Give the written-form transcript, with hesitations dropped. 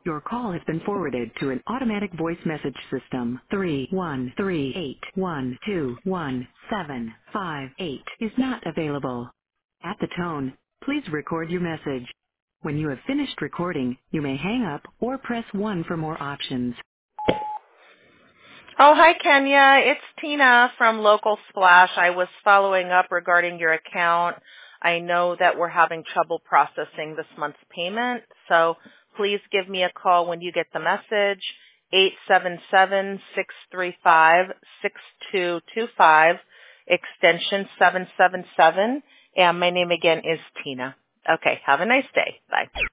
Your call has been forwarded to an automatic voice message system. 31381211758 is not available. At the tone, please record your message. When you have finished recording, you may hang up or press 1 for more options. Oh, hi, Kenya. It's Tina from Local Splash. I was following up regarding your account. I know that we're having trouble processing this month's payment, so please give me a call when you get the message, 877-635-6225, extension 777, and my name again is Tina. Okay, have a nice day. Bye.